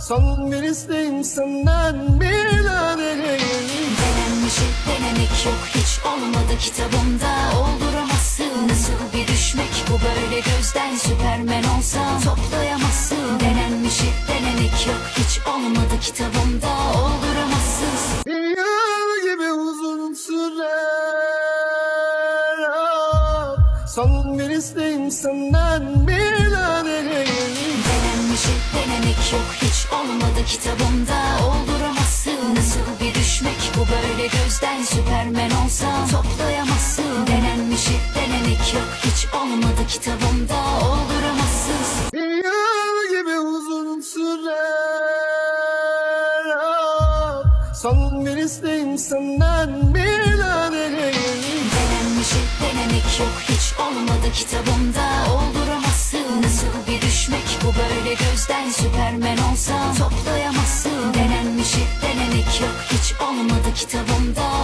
Son bir isteğim senden bir daha deneyim. Denenmiş denemek yok, hiç olmadı kitabımda. Olduramazsın, nasıl bir düşmek bu böyle gözden. Süpermen olsan toplayamazsın. Denenmiş denemek yok, hiç olmadı kitabımda. Olduramazsın. Bir yıl gibi uzun sürer. Ah, son bir isteğim senden bir daha deneyim. Denenmiş denemek yok, hiç olmadı kitabımda. Olduramazsın, nasıl bir düşmek bu böyle gözden. Süpermen olsan toplayamazsın. Denenmiş denemek yok, hiç olmadı kitabımda. Olduramazsın. Bir yıl gibi uzun sürer. Ah, son bir isteğim senden bir daha deneyim. Denenmiş denemek yok, hiç olmadı kitabımda. Olduramazsın, nasıl bir düşmek bu böyle gözden. Süpermen olsan toplayamazsın. Denenmiş denemek yok, hiç olmadı kitabımda.